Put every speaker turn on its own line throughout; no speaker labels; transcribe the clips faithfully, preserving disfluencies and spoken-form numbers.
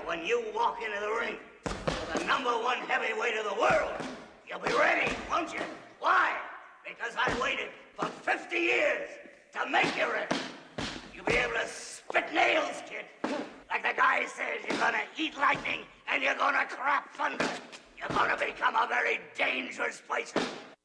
when you walk into the ring with the number one heavyweight of the world, you'll be ready, won't you? Why? Because I waited for fifty years to make you ready. You'll be able to spit nails, kid. Like the guy says, you're gonna eat lightning and you're gonna crap thunder. You're gonna become a very dangerous person.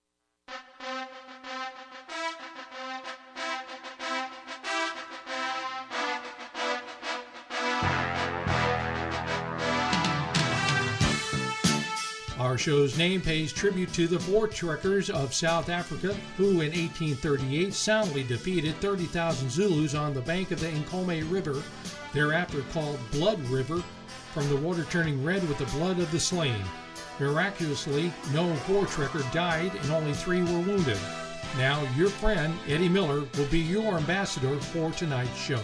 Our show's name pays tribute to the Voortrekkers of South Africa, who in eighteen thirty-eight soundly defeated thirty thousand Zulus on the bank of the Nkomo River, thereafter called Blood River, from the water turning red with the blood of the slain. Miraculously, no Voortrekker died and only three were wounded. Now, your friend, Eddie Miller, will be your ambassador for tonight's show.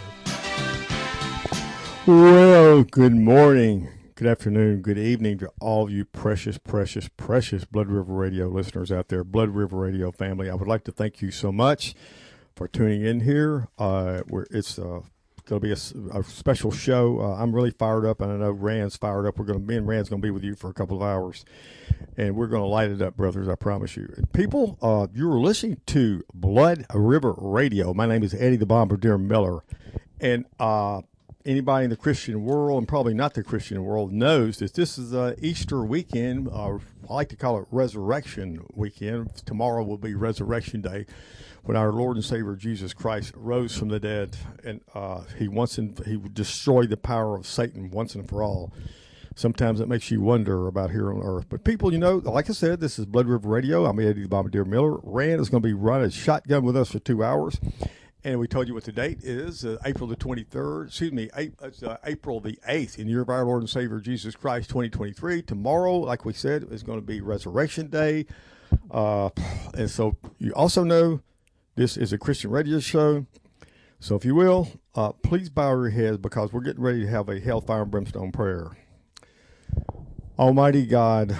Well, good morning, good afternoon, good evening to all of you precious, precious, precious Blood River Radio listeners out there, Blood River Radio family. I would like to thank you so much for tuning in here. Uh, we're, it's uh, going to be a, a special show. Uh, I'm really fired up, and I know Rand's fired up. We're going to, me and Rand's going to be with you for a couple of hours, and we're going to light it up, brothers, I promise you. And people, uh, you're listening to Blood River Radio. My name is Eddie the Bombardier Miller, and uh, anybody in the Christian world, and probably not the Christian world, knows that this is uh, Easter weekend. Uh, I like to call it Resurrection Weekend. Tomorrow will be Resurrection Day, when our Lord and Savior Jesus Christ rose from the dead, and uh, he once and he destroyed the power of Satan once and for all. Sometimes it makes you wonder about here on earth. But people, you know, like I said, this is Blood River Radio. I'm Eddie the Bombardier Miller. Rand is going to be running shotgun with us for two hours. And we told you what the date is, uh, April the twenty-third, excuse me, it's, uh, April the eighth, in the year of our Lord and Savior Jesus Christ, twenty twenty-three. Tomorrow, like we said, is going to be Resurrection Day. Uh, and so you also know this is a Christian radio show. So if you will, uh, please bow your heads, because we're getting ready to have a hellfire and brimstone prayer. Almighty God,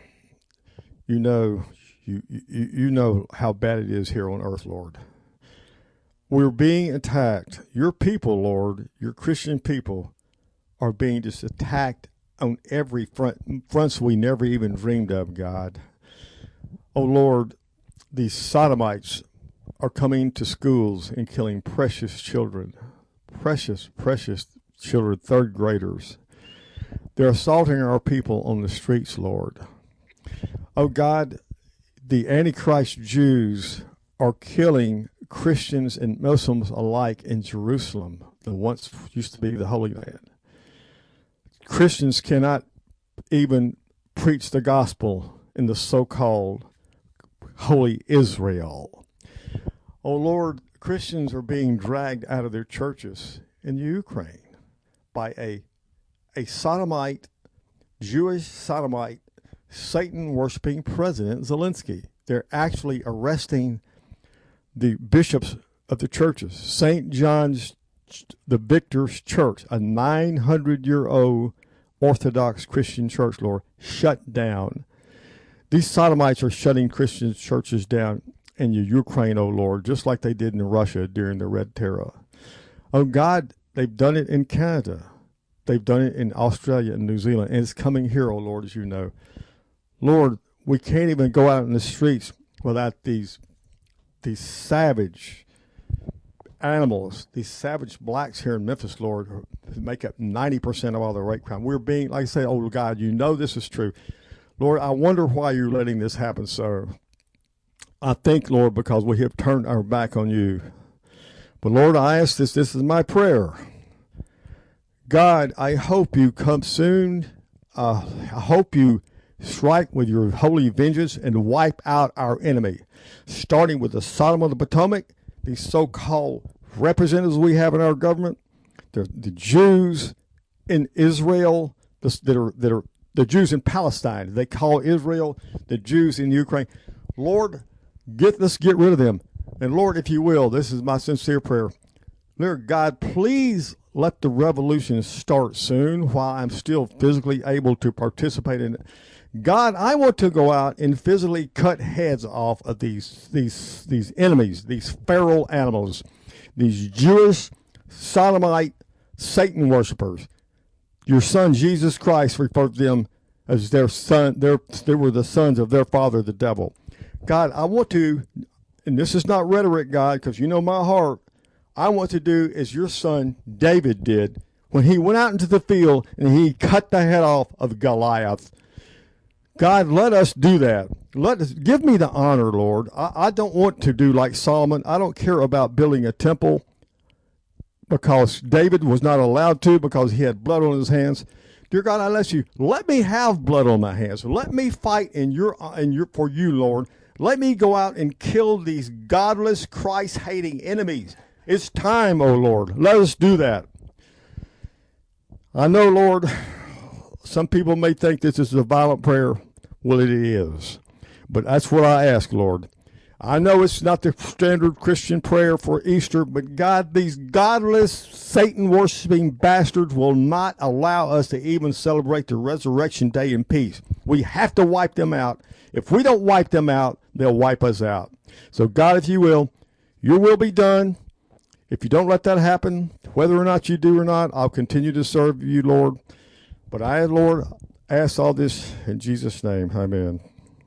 you know, you, you, you know how bad it is here on earth, Lord. We're being attacked. Your people, Lord, your Christian people, are being just attacked on every front, fronts we never even dreamed of, God. Oh, Lord, these sodomites are coming to schools and killing precious children, precious, precious children, third graders. They're assaulting our people on the streets, Lord. Oh, God, the Antichrist Jews are killing Christians and Muslims alike in Jerusalem, the once used to be the Holy Land. Christians cannot even preach the gospel in the so-called Holy Israel. Oh, Lord, Christians are being dragged out of their churches in Ukraine by a, a sodomite, Jewish sodomite, Satan-worshiping President Zelensky. They're actually arresting the bishops of the churches. Saint John's the Victor's Church, a nine hundred year old Orthodox Christian church, Lord, shut down. These sodomites are shutting Christian churches down in Ukraine, oh Lord, just like they did in Russia during the Red Terror. Oh God, they've done it in Canada. They've done it in Australia and New Zealand, and it's coming here, oh Lord, as you know. Lord, we can't even go out in the streets without these these savage animals, these savage blacks here in Memphis, Lord, who make up ninety percent of all the rape crime. We're being, like I say, oh God, you know this is true. Lord, I wonder why you're letting this happen, sir. I think, Lord, because we have turned our back on you. But Lord, I ask this, this is my prayer. God, I hope you come soon. Uh, I hope you strike with your holy vengeance and wipe out our enemy, starting with the Sodom of the Potomac, these so-called representatives we have in our government, the, the Jews in Israel, the, that are that are the Jews in Palestine. They call Israel the Jews in Ukraine. Lord, get let's get rid of them. And Lord, if you will, this is my sincere prayer. Lord God, please let the revolution start soon while I'm still physically able to participate in it. God, I want to go out and physically cut heads off of these these these enemies, these feral animals, these Jewish, sodomite, Satan worshipers. Your son Jesus Christ referred to them as their son. Their, they were the sons of their father, the devil. God, I want to, and this is not rhetoric, God, because you know my heart. I want to do as your son David did when he went out into the field and he cut the head off of Goliath. God, let us do that. Let us give me the honor, Lord. I, I don't want to do like Solomon. I don't care about building a temple because David was not allowed to because he had blood on his hands. Dear God, I let you let me have blood on my hands. Let me fight in your in your for you, Lord. Let me go out and kill these godless, Christ-hating enemies. It's time, oh Lord. Let us do that. I know, Lord, some people may think this is a violent prayer. Well, it is. But that's what I ask, Lord. I know it's not the standard Christian prayer for Easter, but God, these godless, Satan-worshiping bastards will not allow us to even celebrate the resurrection day in peace. We have to wipe them out. If we don't wipe them out, they'll wipe us out. So, God, if you will, your will be done. If you don't let that happen, whether or not you do or not, I'll continue to serve you, Lord. But I, Lord, ask all this in Jesus' name. Amen.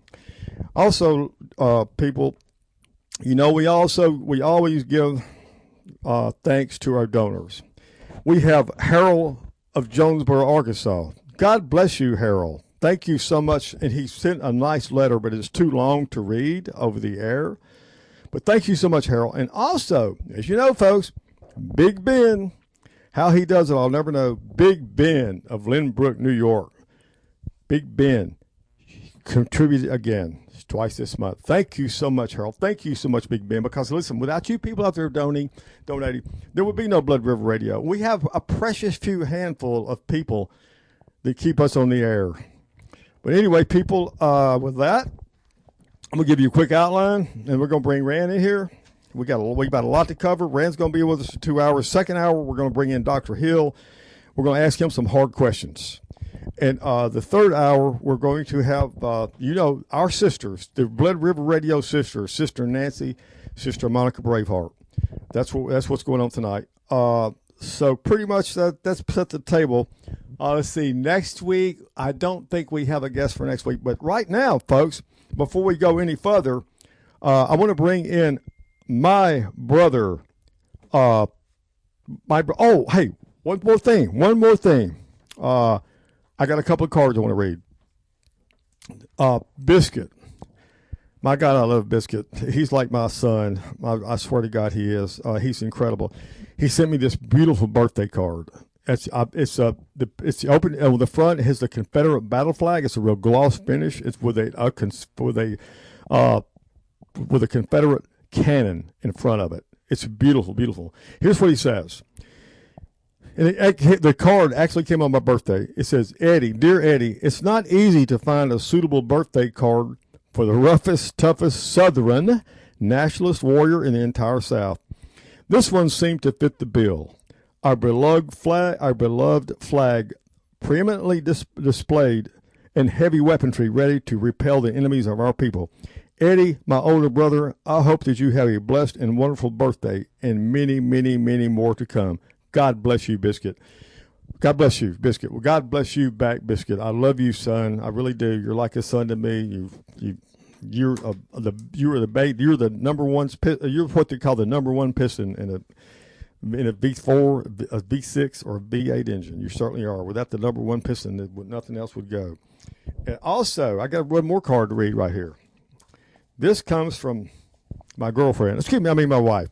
Also, uh, people, you know, we also we always give uh, thanks to our donors. We have Harold of Jonesboro, Arkansas. God bless you, Harold. Thank you so much. And he sent a nice letter, but it's too long to read over the air. But thank you so much, Harold. And also, as you know, folks, Big Ben, how he does it, I'll never know. Big Ben of Lynbrook, New York. Big Ben contributed again twice this month. Thank you so much, Harold. Thank you so much, Big Ben, because listen, without you people out there donating, donating, there would be no Blood River Radio. We have a precious few handful of people that keep us on the air. But anyway, people, uh, with that, I'm going to give you a quick outline, and we're going to bring Rand in here. We got a, we got a lot to cover. Rand's going to be with us for two hours. Second hour, we're going to bring in Doctor Hill. We're going to ask him some hard questions. And uh, the third hour, we're going to have, uh, you know, our sisters, the Blood River Radio sisters, Sister Nancy, Sister Monica Braveheart. That's what that's what's going on tonight. Uh, so pretty much that that's set the table. Uh, let's see. Next week, I don't think we have a guest for next week. But right now, folks, before we go any further, uh, I want to bring in my brother. Uh, my oh, hey, one more thing. One more thing. Uh, I got a couple of cards I want to read. Uh, Biscuit. My God, I love Biscuit. He's like my son. I, I swear to God, he is. Uh, he's incredible. He sent me this beautiful birthday card. It's uh, it's uh, the it's open on uh, the front. It has the Confederate battle flag. It's a real gloss finish. It's with a, a with a uh, with a Confederate cannon in front of it. It's beautiful, beautiful. Here's what he says. And it, the card actually came on my birthday. It says, Eddie, dear Eddie, it's not easy to find a suitable birthday card for the roughest, toughest Southern nationalist warrior in the entire South. This one seemed to fit the bill. Our beloved flag, our beloved flag preeminently dis- displayed and heavy weaponry ready to repel the enemies of our people. Eddie, my older brother, I hope that you have a blessed and wonderful birthday and many, many, many more to come. God bless you, Biscuit. God bless you, Biscuit. Well, God bless you back, Biscuit. I love you, son. I really do. You're like a son to me. You, you, you're a, the you're the ba- you're the number one. You're what they call the number one piston in a in a V four, a V six, or a V eight engine. You certainly are. Without the number one piston, nothing else would go. And also, I got one more card to read right here. This comes from my girlfriend. Excuse me, I mean my wife.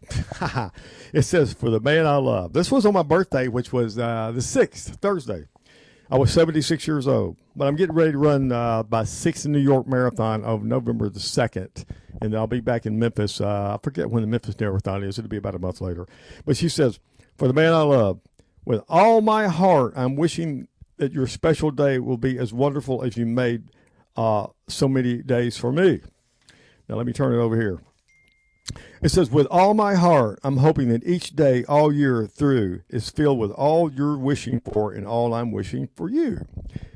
It says, for the man I love. This was on my birthday, which was uh, the sixth, Thursday. I was seventy-six years old. But I'm getting ready to run uh, my sixth New York Marathon on November the second. And I'll be back in Memphis. Uh, I forget when the Memphis Marathon is. It'll be about a month later. But she says, for the man I love, with all my heart, I'm wishing that your special day will be as wonderful as you made uh, so many days for me. Now, let me turn it over here. It says, with all my heart, I'm hoping that each day all year through is filled with all you're wishing for and all I'm wishing for you.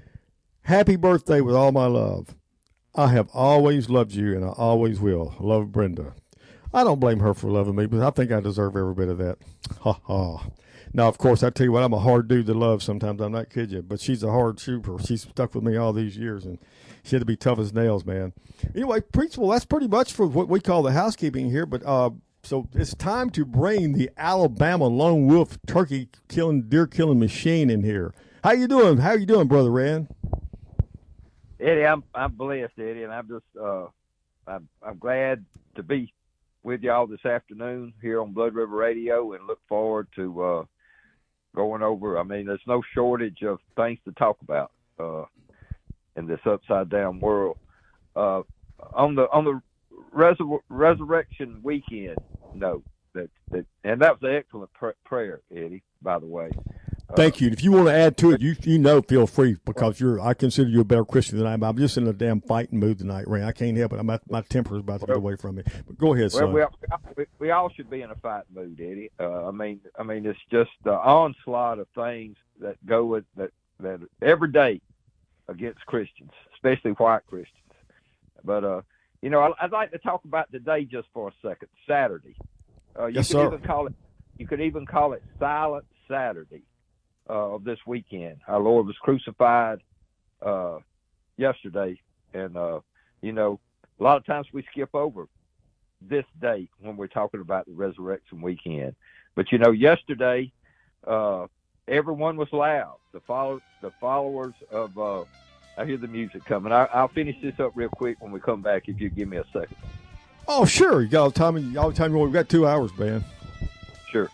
Happy birthday with all my love. I have always loved you and I always will. Love, Brenda. I don't blame her for loving me, but I think I deserve every bit of that. Ha ha. Now, of course, I tell you what, I'm a hard dude to love sometimes. I'm not kidding you. But she's a hard trooper. She's stuck with me all these years, and she had to be tough as nails, man. Anyway, Principal, that's pretty much for what we call the housekeeping here. But uh, so it's time to bring the Alabama Lone Wolf turkey killing, deer killing machine in here. How you doing? How you doing, Brother Rand?
Eddie, I'm I'm blessed, Eddie, and I'm just uh, I'm I'm glad to be with y'all this afternoon here on Blood River Radio, and look forward to uh, going over. I mean, there's no shortage of things to talk about uh, in this upside down world. Uh, on the on the resur- resurrection weekend note that that, and that was an excellent pr- prayer, Eddie. By the way.
Thank you. If you want to add to it, you you know, feel free, because you're. I consider you a better Christian than I am. I'm just in a damn fighting mood tonight, Ray. I can't help it. I'm at, my temper is about to get away from me. But go ahead, son.
Well, we, we all should be in a fighting mood, Eddie. Uh, I mean, I mean, it's just the onslaught of things that go with that that every day against Christians, especially white Christians. But uh, you know, I, I'd like to talk about today just for a second. Saturday. Uh, you
yes,
could
sir.
Even call it. You could even call it Silent Saturday. Uh, of this weekend. Our Lord was crucified uh, yesterday, and uh, you know, a lot of times we skip over this date when we're talking about the resurrection weekend. But you know, yesterday uh, everyone was loud. The follow the followers of uh, I hear the music coming. I, I'll finish this up real quick when we come back, if you give me a second.
Oh, sure. You got all the time. All the time. We've got two hours, man.
Sure.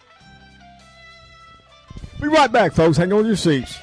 Be right back, folks. Hang on to your seats.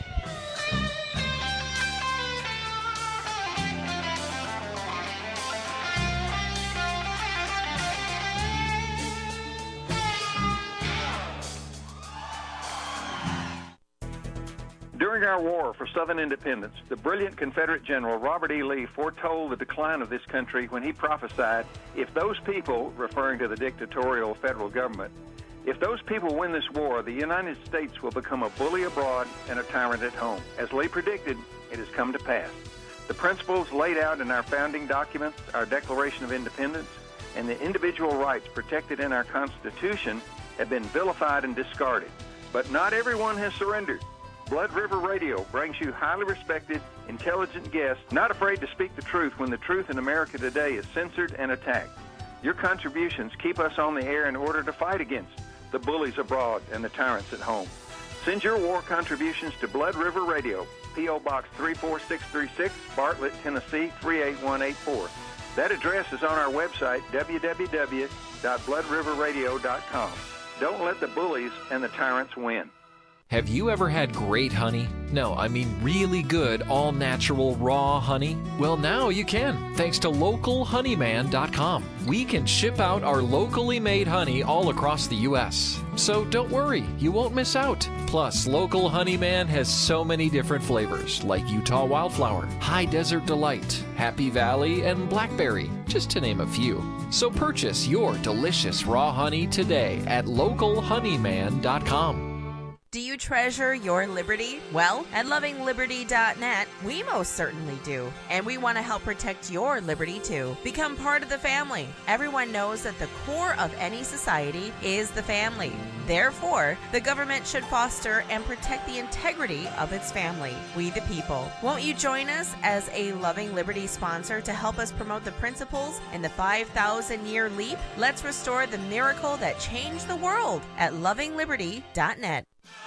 During our war for Southern independence, the brilliant Confederate General Robert E. Lee foretold the decline of this country when he prophesied, if those people, referring to the dictatorial federal government, if those people win this war, the United States will become a bully abroad and a tyrant at home. As Lee predicted, it has come to pass. The principles laid out in our founding documents, our Declaration of Independence, and the individual rights protected in our Constitution have been vilified and discarded. But not everyone has surrendered. Blood River Radio brings you highly respected, intelligent guests, not afraid to speak the truth when the truth in America today is censored and attacked. Your contributions keep us on the air in order to fight against the bullies abroad and the tyrants at home. Send your war contributions to Blood River Radio, P O. Box three four six three six, Bartlett, Tennessee three eight one eight four. That address is on our website, w w w dot blood river radio dot com. Don't let the bullies and the tyrants win.
Have you ever had great honey? No, I mean really good, all-natural, raw honey? Well, now you can, thanks to local honeyman dot com. We can ship out our locally made honey all across the U S So don't worry, you won't miss out. Plus, Local Honeyman has so many different flavors, like Utah Wildflower, High Desert Delight, Happy Valley, and Blackberry, just to name a few. So purchase your delicious raw honey today at local honeyman dot com.
Do you treasure your liberty? Well, at loving liberty dot net, we most certainly do. And we want to help protect your liberty too. Become part of the family. Everyone knows that the core of any society is the family. Therefore, the government should foster and protect the integrity of its family, we the people. Won't you join us as a Loving Liberty sponsor to help us promote the principles in the five thousand year leap? Let's restore the miracle that changed the world at loving liberty dot net.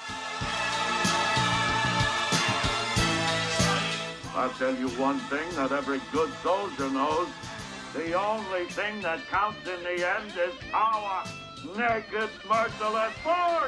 I'll tell you one thing that every good soldier knows. The only thing that counts in the end is power. Naked, merciless force!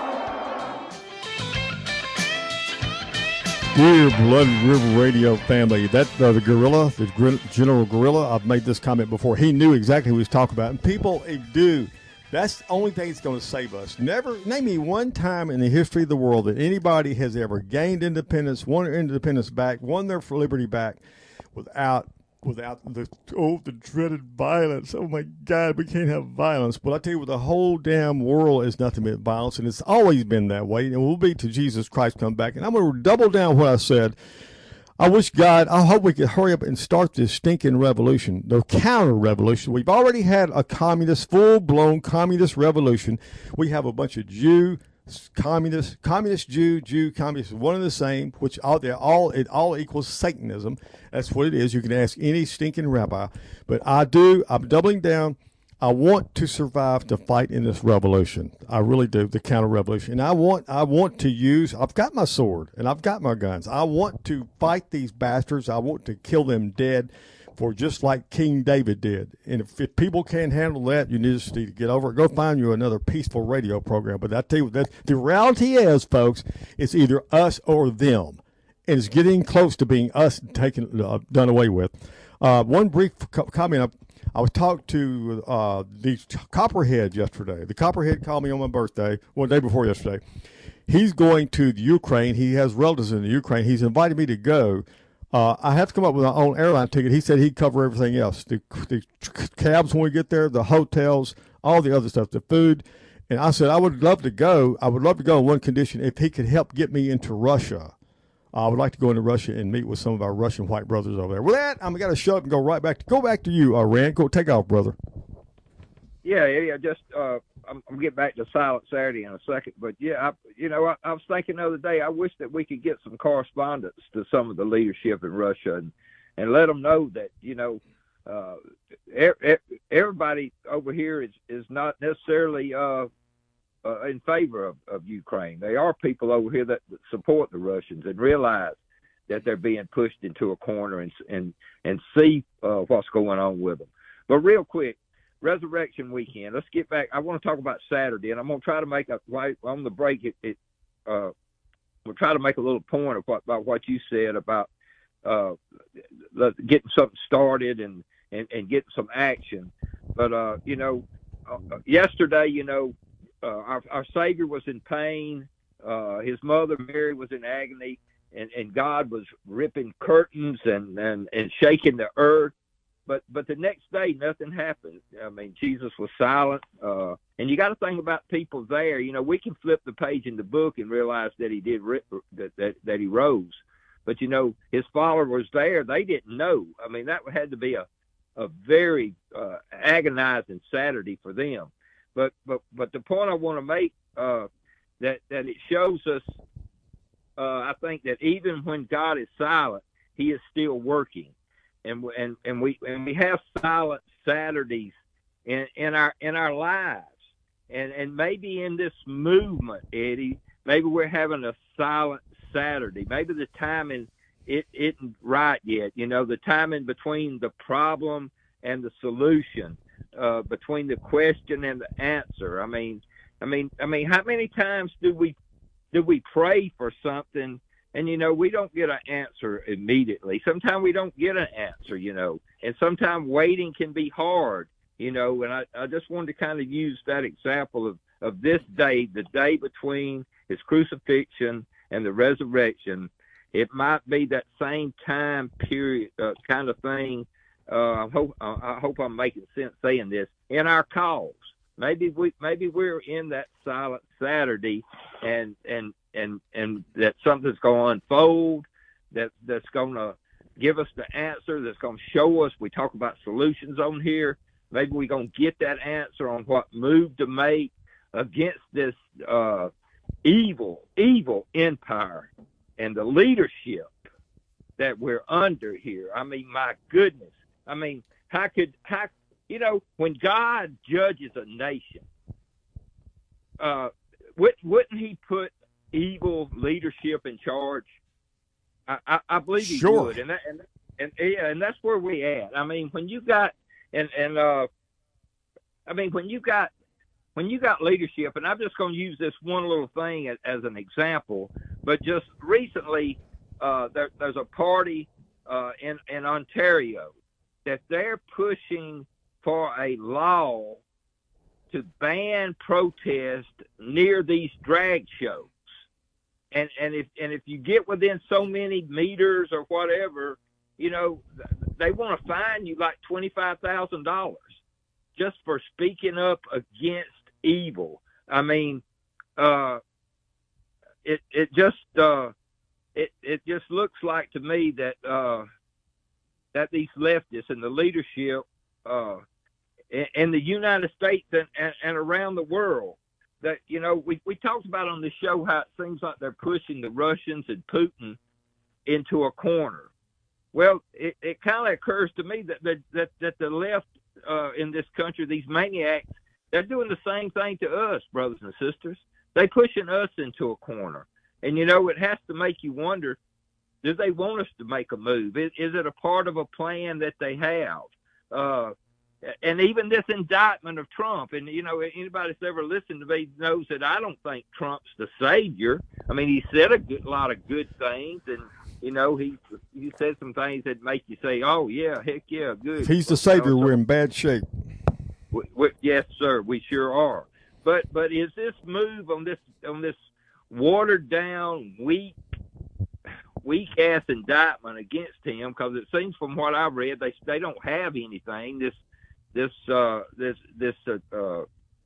Dear Blood River Radio family, that uh, the gorilla, the gr- General Gorilla, I've made this comment before. He knew exactly what he was talking about. And people eh, do. That's the only thing that's going to save us. Never, name me one time in the history of the world that anybody has ever gained independence, won their independence back, won their liberty back without without the oh the dreaded violence. Oh my God, we can't have violence. Well, I tell you what, the whole damn world is nothing but violence, and it's always been that way, and we'll be till Jesus Christ come back. And I'm going to double down what I said. I wish God, I hope we could hurry up and start this stinking revolution, the counter-revolution. We've already had a communist, full-blown communist revolution. We have a bunch of Jew communist, communist Jew, Jew, communist, one and the same, which all they all it all equals Satanism. That's what it is. You can ask any stinking rabbi. But I do. I'm doubling down. I want to survive to fight in this revolution. I really do, the counter revolution. And I want I want to use, I've got my sword and I've got my guns. I want to fight these bastards. I want to kill them dead, for just like King David did. And if, if people can't handle that, you need to get over it. Go find you another peaceful radio program. But I tell you, that the reality is, folks, it's either us or them. And it's getting close to being us taken, uh, done away with. Uh, one brief co- comment. I, I was talking to uh, these Copperheads yesterday. The Copperhead called me on my birthday, well, the day before yesterday. He's going to the Ukraine. He has relatives in the Ukraine. He's invited me to go. Uh, I have to come up with my own airline ticket. He said he'd cover everything else. The, the cabs when we get there, the hotels, all the other stuff, the food. And I said I would love to go. I would love to go on one condition, if he could help get me into Russia. Uh, I would like to go into Russia and meet with some of our Russian white brothers over there. With that, I'm going to shut up and go right back to go back to you, uh, Rand. Go take off, brother.
Yeah, Eddie, I just uh, I'm, I'm get back to Silent Saturday in a second, but yeah, I, you know, I, I was thinking the other day, I wish that we could get some correspondence to some of the leadership in Russia and and let them know that, you know, uh, er, everybody over here is is not necessarily uh, uh, in favor of, of Ukraine. There are people over here that, that support the Russians and realize that they're being pushed into a corner and and and see uh, what's going on with them. But real quick. Resurrection weekend. Let's get back. I want to talk about Saturday, and I'm going to try to make a right on the break. It, it uh, we'll try to make a little point of what, about what you said about uh, getting something started and, and, and getting some action. But uh, you know, uh, yesterday, you know, uh, our, our Savior was in pain. Uh, his mother Mary was in agony, and, and God was ripping curtains and, and, and shaking the earth. But but the next day, nothing happened. I mean, Jesus was silent. Uh, and you got to think about people there. You know, we can flip the page in the book and realize that he did that, that that he rose. But you know, his followers there, they didn't know. I mean, that had to be a a very uh, agonizing Saturday for them. But but but the point I want to make uh, that that it shows us. Uh, I think that even when God is silent, He is still working. And, and and we and we have silent Saturdays in, in our in our lives, and and maybe in this movement, Eddie, maybe we're having a silent Saturday. Maybe the timing it isn't right yet. You know, the timing between the problem and the solution, uh, between the question and the answer. I mean, I mean, I mean, how many times do we do we pray for something? And, you know, we don't get an answer immediately. Sometimes we don't get an answer, you know, and sometimes waiting can be hard, you know, and I, I just wanted to kind of use that example of, of this day, the day between his crucifixion and the resurrection. It might be that same time period uh, kind of thing. Uh, I hope uh, I hope I'm making sense saying this in our cause. Maybe we maybe we're in that silent Saturday, and and and and that something's going to unfold, that that's going to give us the answer, that's going to show us. We talk about solutions on here. Maybe we're going to get that answer on what move to make against this uh, evil, evil empire and the leadership that we're under here. I mean, my goodness. I mean, how could how you know when God judges a nation, uh, wouldn't He put evil leadership in charge? I, I, I believe He
sure.
would, and that, and and yeah, and that's where we at. I mean, when you got and and uh, I mean when you got when you got leadership, and I'm just going to use this one little thing as, as an example. But just recently, uh, there, there's a party uh, in in Ontario that they're pushing for a law to ban protest near these drag shows. And and if and if you get within so many meters or whatever, you know, they want to fine you like twenty-five thousand dollars just for speaking up against evil. I mean, uh, it it just uh, it it just looks like to me that uh, that these leftists and the leadership uh, in, in the United States and, and, and around the world that, you know, we, we talked about on the show how it seems like they're pushing the Russians and Putin into a corner. Well, it, it kind of occurs to me that, that, that, that the left uh, in this country, these maniacs, they're doing the same thing to us, brothers and sisters. They're pushing us into a corner. And, you know, it has to make you wonder, do they want us to make a move? Is, is it a part of a plan that they have? Uh, and even this indictment of Trump, and, you know, anybody that's ever listened to me knows that I don't think Trump's the savior. I mean, he said a good, lot of good things, and, you know, he he said some things that make you say, oh, yeah, heck yeah, good.
If he's the savior, we're in bad shape.
We, we, yes, sir, we sure are. But but is this move on this on this watered down, weak, weak ass indictment against him? Because it seems from what I've read, they they don't have anything. This this uh, this this uh, uh,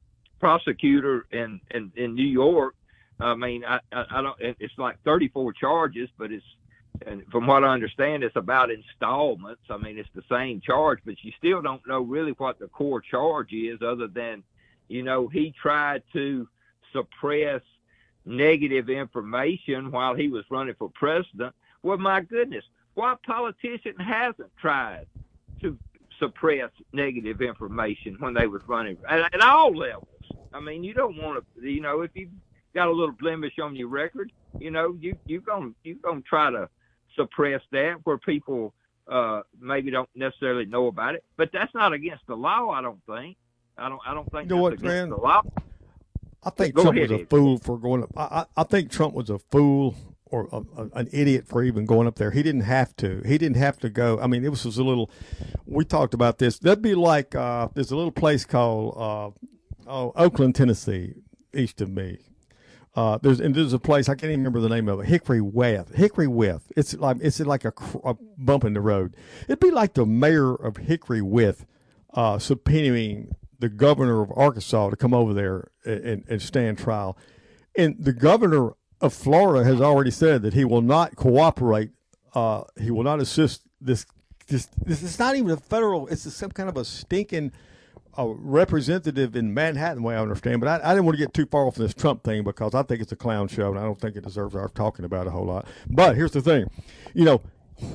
prosecutor in, in in New York. I mean, I, I I don't. It's like thirty-four charges, but it's. And from what I understand, it's about installments. I mean, it's the same charge, but you still don't know really what the core charge is, other than, you know, he tried to suppress negative information while he was running for president. Well, my goodness, what politician hasn't tried to suppress negative information when they was running at, at all levels? I mean, you don't want to, you know, if you've got a little blemish on your record, you know, you you gonna you gonna try to suppress that where people uh, maybe don't necessarily know about it. But that's not against the law, I don't think. I don't. I don't think
you know
that's
what,
against
man?
the law.
I think
Go
Trump
ahead,
was a
Ed.
fool for going up. I, I, I think Trump was a fool or a, a, an idiot for even going up there. He didn't have to. He didn't have to go. I mean, it was just a little. We talked about this. That'd be like uh, there's a little place called uh, oh, Oakland, Tennessee, east of me. Uh, there's and there's a place I can't even remember the name of it. Hickory Weth. Hickory Weth. It's like it's like a, a bump in the road. It'd be like the mayor of Hickory Weth uh, subpoenaing the governor of Arkansas to come over there and, and stand trial. And the governor of Florida has already said that he will not cooperate. Uh, he will not assist this. This, this is not even a federal. It's some kind of a stinking uh, representative in Manhattan, way I understand. But I, I didn't want to get too far off this Trump thing because I think it's a clown show, and I don't think it deserves our talking about a whole lot. But here's the thing, you know,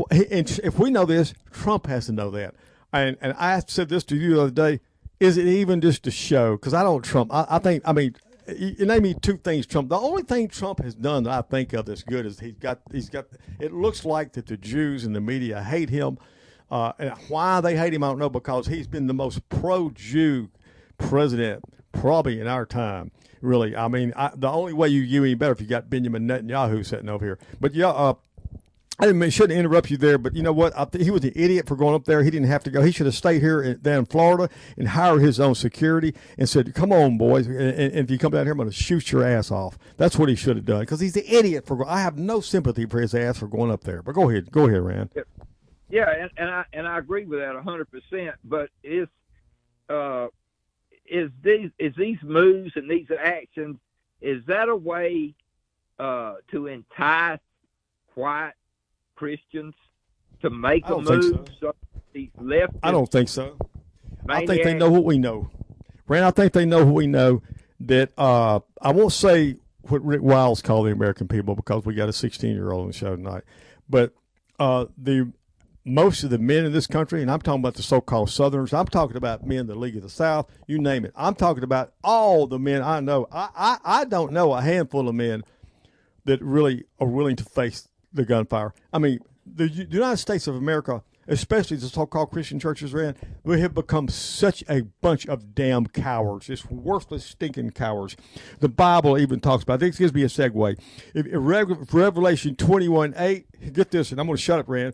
and if we know this, Trump has to know that. And and I said this to you the other day. Is it even just a show? Because I don't Trump. I, I think. I mean, you name me two things Trump. The only thing Trump has done that I think of that's good is he's got. He's got. It looks like that the Jews and the media hate him. Uh, and why they hate him, I don't know. Because he's been the most pro-Jew president probably in our time. Really, I mean, I, the only way you do any better if you got Benjamin Netanyahu sitting over here. But yeah. Uh, I didn't mean, shouldn't interrupt you there, but you know what? I th- he was an idiot for going up there. He didn't have to go. He should have stayed here in, down in Florida and hired his own security and said, come on, boys, and, and if you come down here, I'm going to shoot your ass off. That's what he should have done because he's an idiot. For I have no sympathy for his ass for going up there. But go ahead. Go ahead, Rand.
Yeah, and, and, I, and I agree with that one hundred percent. But is, uh, is, these, is these moves and these actions, is that a way uh, to entice white Christians to make a move?
So.
So these left.
I don't think so.
Maniacs.
I think they know what we know. Rand, I think they know what we know. That uh, I won't say what Rick Wiles called the American people because we got a sixteen-year-old on the show tonight. But uh, the most of the men in this country, and I'm talking about the so-called Southerners, I'm talking about men in the League of the South, you name it. I'm talking about all the men I know. I, I, I don't know a handful of men that really are willing to face the gunfire. I mean, the, the United States of America, especially the so-called Christian churches, Rand, we have become such a bunch of damn cowards, just worthless, stinking cowards. The Bible even talks about, I think this gives me a segue. If, if Revelation twenty-one eight, get this, and I'm going to shut up, Rand,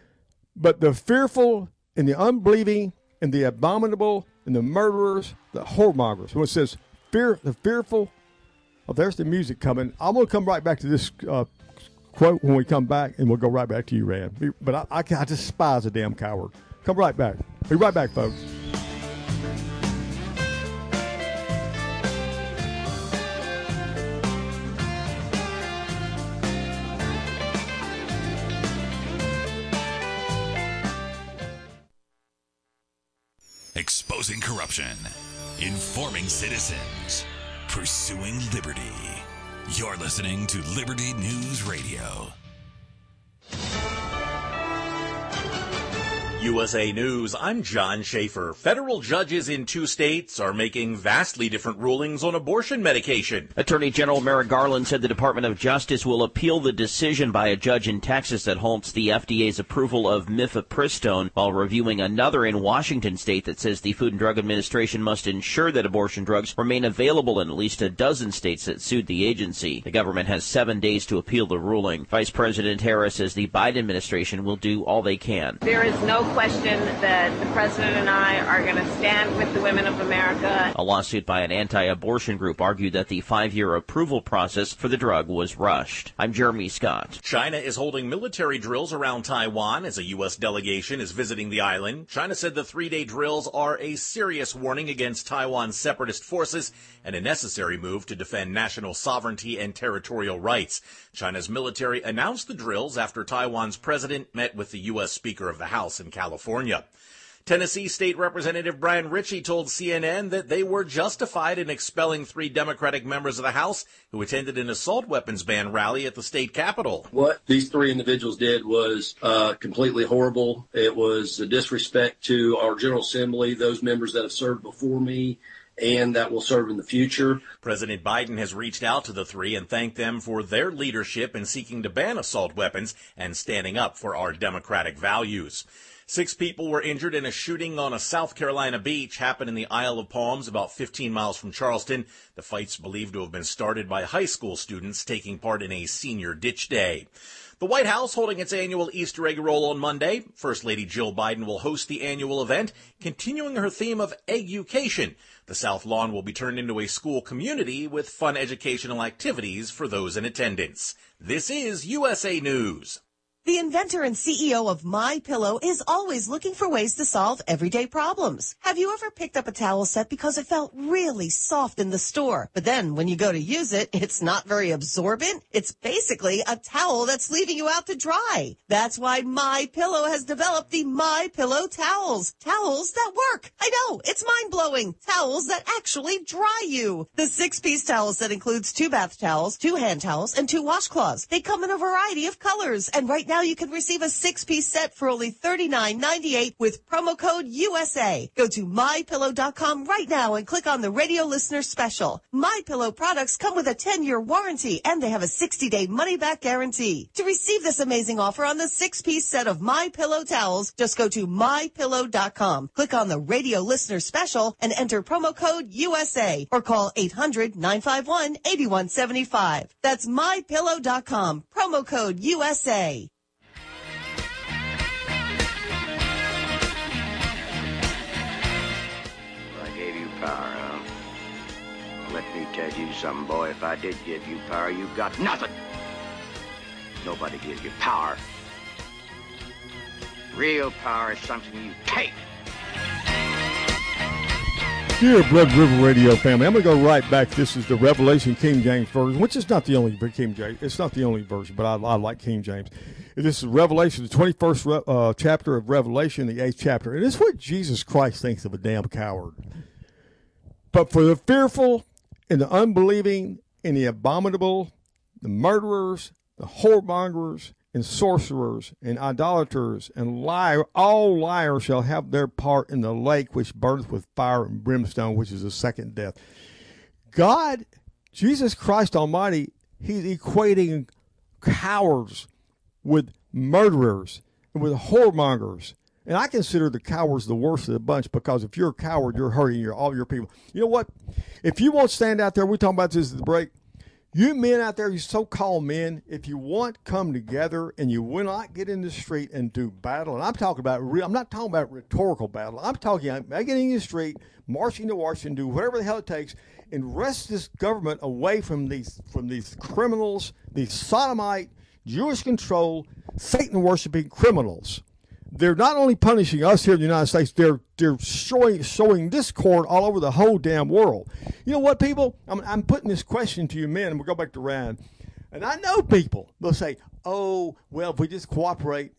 but the fearful and the unbelieving and the abominable and the murderers, the whoremongers, when it says fear, the fearful, oh, there's the music coming. I'm going to come right back to this uh, quote when we come back, and we'll go right back to you, Rand. But I, I, I despise a damn coward. Come right back. Be right back, folks.
Exposing corruption, informing citizens, pursuing liberty. You're listening to Liberty News Radio.
U S A News, I'm John Schaefer. Federal judges in two states are making vastly different rulings on abortion medication.
Attorney General Merrick Garland said the Department of Justice will appeal the decision by a judge in Texas that halts the F D A's approval of mifepristone, while reviewing another in Washington state that says the Food and Drug Administration must ensure that abortion drugs remain available in at least a dozen states that sued the agency. The government has seven days to appeal the ruling. Vice President Harris says the Biden administration will do all they can.
There is no question that the president and I are going to stand with the women of America.
A lawsuit by an anti-abortion group argued that the five-year approval process for the drug was rushed. I'm Jeremy Scott.
China is holding military drills around Taiwan as a U S delegation is visiting the island. China said the three-day drills are a serious warning against Taiwan's separatist forces and a necessary move to defend national sovereignty and territorial rights. China's military announced the drills after Taiwan's president met with the U S Speaker of the House in California. Tennessee State Representative Brian Ritchie told C N N that they were justified in expelling three Democratic members of the House who attended an assault weapons ban rally at the state capitol.
What these three individuals did was uh, completely horrible. It was a disrespect to our General Assembly, those members that have served before me and that will serve in the future.
President Biden has reached out to the three and thanked them for their leadership in seeking to ban assault weapons and standing up for our democratic values. Six people were injured in a shooting on a South Carolina beach, happened in the Isle of Palms, about fifteen miles from Charleston. The fight's believed to have been started by high school students taking part in a senior ditch day. The White House holding its annual Easter egg roll on Monday. First Lady Jill Biden will host the annual event, continuing her theme of egg-ucation. The South Lawn will be turned into a school community with fun educational activities for those in attendance. This is U S A News.
The inventor and C E O of MyPillow is always looking for ways to solve everyday problems. Have you ever picked up a towel set because it felt really soft in the store, but then when you go to use it, it's not very absorbent? It's basically a towel that's leaving you out to dry. That's why MyPillow has developed the MyPillow towels. Towels that work. I know, it's mind-blowing. Towels that actually dry you. The six-piece towel set includes two bath towels, two hand towels, and two washcloths. They come in a variety of colors, and right now Now you can receive a six-piece set for only thirty-nine ninety-eight with promo code U S A. Go to my pillow dot com right now and click on the radio listener special. MyPillow products come with a ten-year warranty and they have a sixty-day money-back guarantee. To receive this amazing offer on the six-piece set of MyPillow towels, just go to my pillow dot com. Click on the radio listener special and enter promo code U S A or call eight hundred nine five one eight one seven five. That's my pillow dot com. Promo code U S A.
Power, huh? Let me tell you something, boy. If I did give you power, you got nothing. Nobody gives you power. Real power is something you take.
Dear Blood River Radio family, I'm going to go right back. This is the Revelation King James Version, which is not the only King James. It's not the only version, but I, I like King James. This is Revelation, the twenty-first uh, chapter of Revelation, the eighth chapter. And it's what Jesus Christ thinks of a damn coward. But for the fearful and the unbelieving and the abominable, the murderers, the whoremongers, and sorcerers, and idolaters, and liar, all liars shall have their part in the lake which burneth with fire and brimstone, which is the second death. God, Jesus Christ Almighty, he's equating cowards with murderers and with whoremongers. And I consider the cowards the worst of the bunch, because if you're a coward, you're hurting your, all your people. You know what? If you won't stand out there, we're talking about this at the break. You men out there, you so-called men, if you want, come together and you will not get in the street and do battle. And I'm talking about real, I'm not talking about rhetorical battle. I'm talking about getting in the street, marching to Washington, do whatever the hell it takes, and wrest this government away from these from these criminals, these sodomite, Jewish control, Satan-worshiping criminals. They're not only punishing us here in the United States, they're they're showing showing discord all over the whole damn world. You know what, people? I'm, I'm putting this question to you men, and we'll go back to Ryan. And I know people, they'll say, oh, well, if we just cooperate,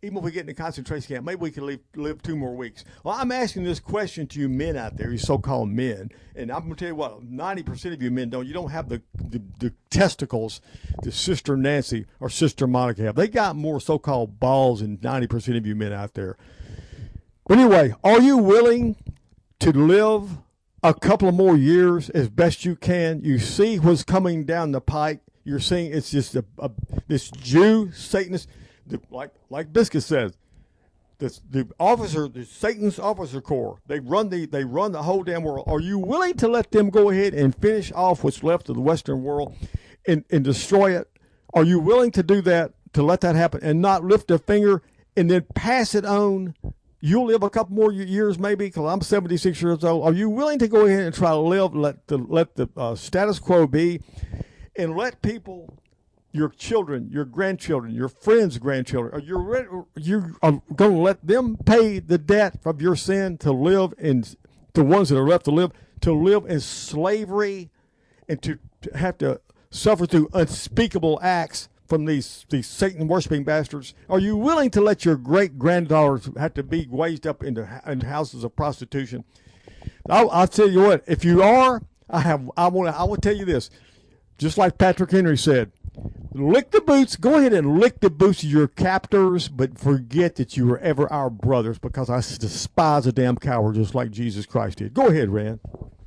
even if we get in the concentration camp, maybe we can live, live two more weeks. Well, I'm asking this question to you men out there, you so-called men, and I'm going to tell you what, ninety percent of you men don't. You don't have the, the, the testicles that Sister Nancy or Sister Monica have. They got more so-called balls than ninety percent of you men out there. But anyway, are you willing to live a couple of more years as best you can? You see what's coming down the pike. You're seeing it's just a, a this Jew, Satanist, the, like like Biscuit says, this, the officer, the Satan's officer corps. They run the they run the whole damn world. Are you willing to let them go ahead and finish off what's left of the Western world and, and destroy it? Are you willing to do that, to let that happen, and not lift a finger and then pass it on? You'll live a couple more years maybe, because I'm seventy-six years old. Are you willing to go ahead and try to live, let the let the uh, status quo be, and let people, your children, your grandchildren, your friends' grandchildren, are you ready, you are going to let them pay the debt of your sin to live in, the ones that are left to live, to live in slavery and to, to have to suffer through unspeakable acts from these, these Satan-worshiping bastards? Are you willing to let your great-granddaughters have to be raised up into, into houses of prostitution? I'll, I'll tell you what, if you are, I have, I want to I want to tell you this. Just like Patrick Henry said, lick the boots, go ahead and lick the boots of your captors, but forget that you were ever our brothers, because I despise a damn coward just like Jesus Christ did. Go ahead, Rand.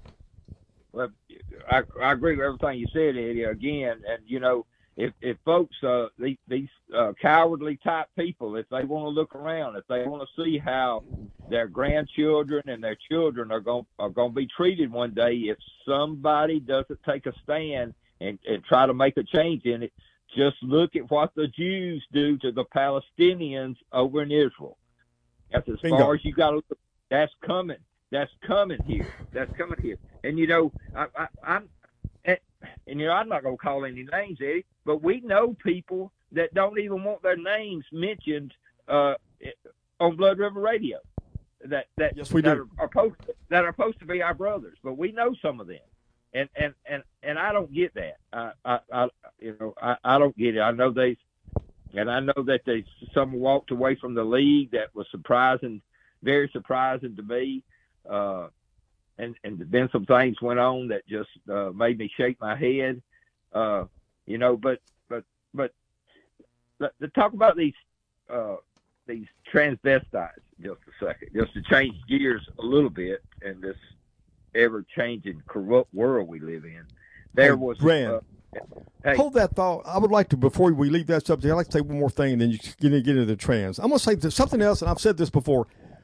Well, I, I agree with everything you said, Eddie, again, and, you know, If, if folks, uh, these, these uh, cowardly type people, if they want to look around, if they want to see how their grandchildren and their children are going are going to be treated one day, if somebody doesn't take a stand and, and try to make a change in it, just look at what the Jews do to the Palestinians over in Israel. That's as
Bingo.
far as you got to look. That's coming. That's coming here. That's coming here. And, you know, I, I, I'm. And, and, you know, I'm not going to call any names, Eddie, but we know people that don't even want their names mentioned uh, on Blood River Radio. That that
yes, we
that
do.
Are, are supposed to, that are supposed to be our brothers, but we know some of them, and and and, and I don't get that. I, I, I you know I, I don't get it. I know they, and I know that they some walked away from the league. That was surprising, very surprising to me. Uh, And, and then some things went on that just uh, made me shake my head, uh, you know. But but but to talk about these uh, these transvestites just a second, just to change gears a little bit in this ever-changing, corrupt world we live in. There
hey,
was
Rand,
uh, hey,
hold that thought. I would like to, before we leave that subject, I'd like to say one more thing, and then you get into, get into the trans. I'm going to say this, something else, and I've said this before.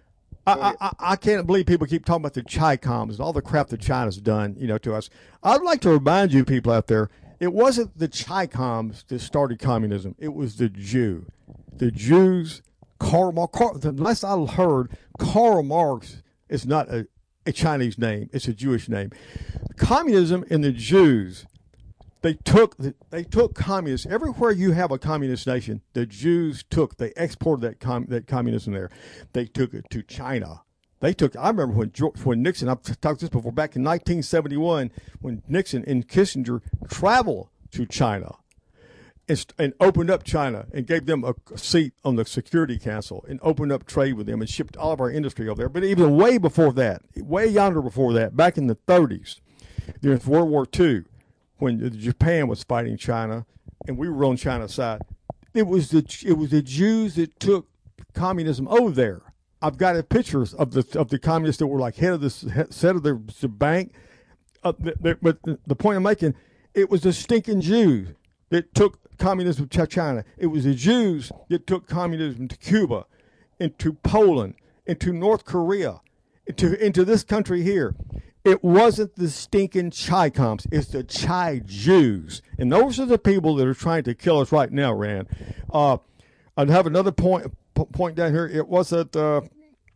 I, I, I can't believe people keep talking about the Chi-Coms and all the crap that China's done, you know, to us. I'd like to remind you people out there, it wasn't the Chi-Coms that started communism. It was the Jew. The Jews, Karl Marx, the last I heard, Karl Marx is not a, a Chinese name. It's a Jewish name. Communism and the Jews, they took they took communists everywhere you have a communist nation. The Jews took they exported that com, that communism there. They took it to China. They took. I remember when George, when Nixon. I've talked this before. Back in nineteen seventy-one, when Nixon and Kissinger traveled to China and, and opened up China and gave them a seat on the Security Council and opened up trade with them and shipped all of our industry over there. But even way before that, way yonder before that, back in the thirties, during World War Two. When Japan was fighting China, and we were on China's side, it was the it was the Jews that took communism over there. I've got pictures of the of the communists that were like head of the head of the, the bank. Uh, the, the, but the, the point I'm making, it was the stinking Jews that took communism to China. It was the Jews that took communism to Cuba, into Poland, into North Korea, into into this country here. It wasn't the stinking Chi-Coms. It's the Chi-Jews. And those are the people that are trying to kill us right now, Rand. Uh, I have another point point down here. It wasn't, uh,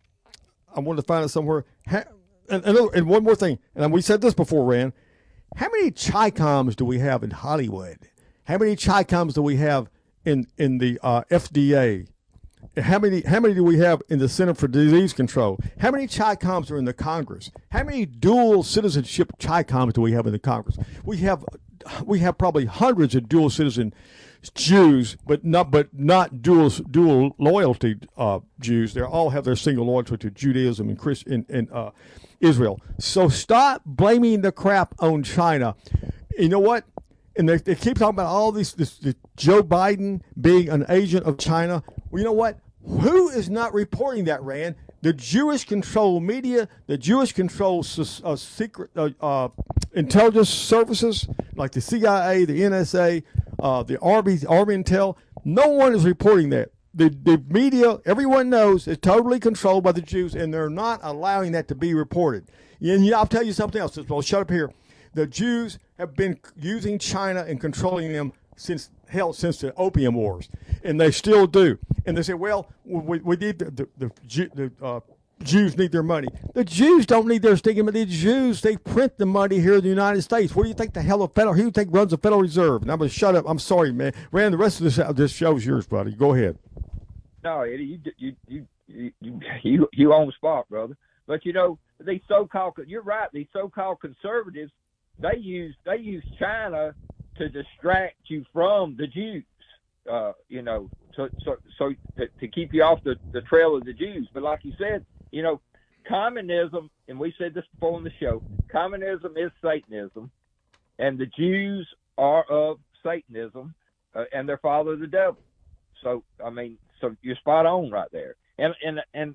I wanted to find it somewhere. Ha- and, and, and one more thing. And we said this before, Rand. How many Chi-Coms do we have in Hollywood? How many Chi-Coms do we have in, in the uh, F D A? How many how many do we have in the Center for Disease Control? How many Chi-Coms are in the Congress? How many dual citizenship Chi-Coms do we have in the Congress? We have we have probably hundreds of dual citizen Jews, but not but not dual dual loyalty uh, Jews. They all have their single loyalty to Judaism and Christ and, and uh, Israel. So stop blaming the crap on China. You know what? And they, they keep talking about all these this, this Joe Biden being an agent of China. Well, you know what? Who is not reporting that, Rand? The Jewish controlled media, the Jewish controlled uh, secret uh, uh, intelligence services like the C I A, the N S A, uh, the Army, Army Intel. No one is reporting that. The the media, everyone knows, is totally controlled by the Jews, and they're not allowing that to be reported. And you know, I'll tell you something else. Well, shut up here. The Jews have been using China and controlling them since hell, since the Opium Wars, and they still do. And they say, well, we, we need the the, the, the uh, Jews need their money. The Jews don't need their stinking money. The Jews, they print the money here in the United States. What do you think the hell of federal? Who do you think runs the Federal Reserve? And I'm gonna shut up. I'm sorry, man. Rand, the rest of this this show is yours, buddy. Go ahead.
No, Eddie, you you you you you you, you on the spot, brother. But you know these so-called, you're right. These so-called conservatives, they use they use China to distract you from the Jews. Uh, you know, so so so to, to keep you off the, the trail of the Jews. But like you said, you know, communism, and we said this before on the show, communism is Satanism, and the Jews are of Satanism, uh, and they're father of the devil. So I mean, so you're spot on right there. And and and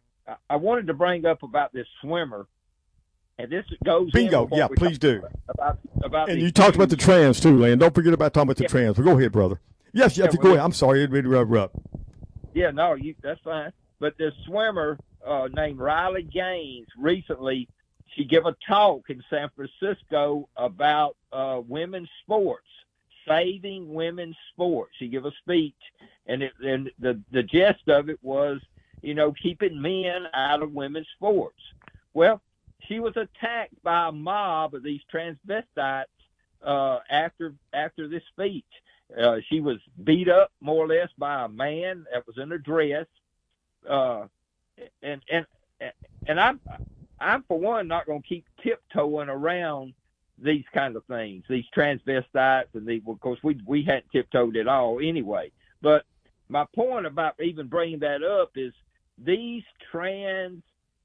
I wanted to bring up about this swimmer. And this goes
bingo. Yeah, please do.
About, about
and you talked Jews. About the trans too, Land. Don't forget about talking about the yeah. trans. But go ahead, brother. Yes, yes. Yeah, go ahead. I'm sorry, it made me rub up.
Yeah, no, you, that's fine. But this swimmer uh, named Riley Gaines recently, she gave a talk in San Francisco about uh, women's sports, saving women's sports. She gave a speech, and it, and the the gist of it was, you know, keeping men out of women's sports. Well, she was attacked by a mob of these transvestites uh, after after this speech. Uh, she was beat up more or less by a man that was in a dress, uh, and and and I'm I'm for one not going to keep tiptoeing around these kind of things, these transvestites, and the, of course we we hadn't tiptoed at all anyway. But my point about even bringing that up is these trans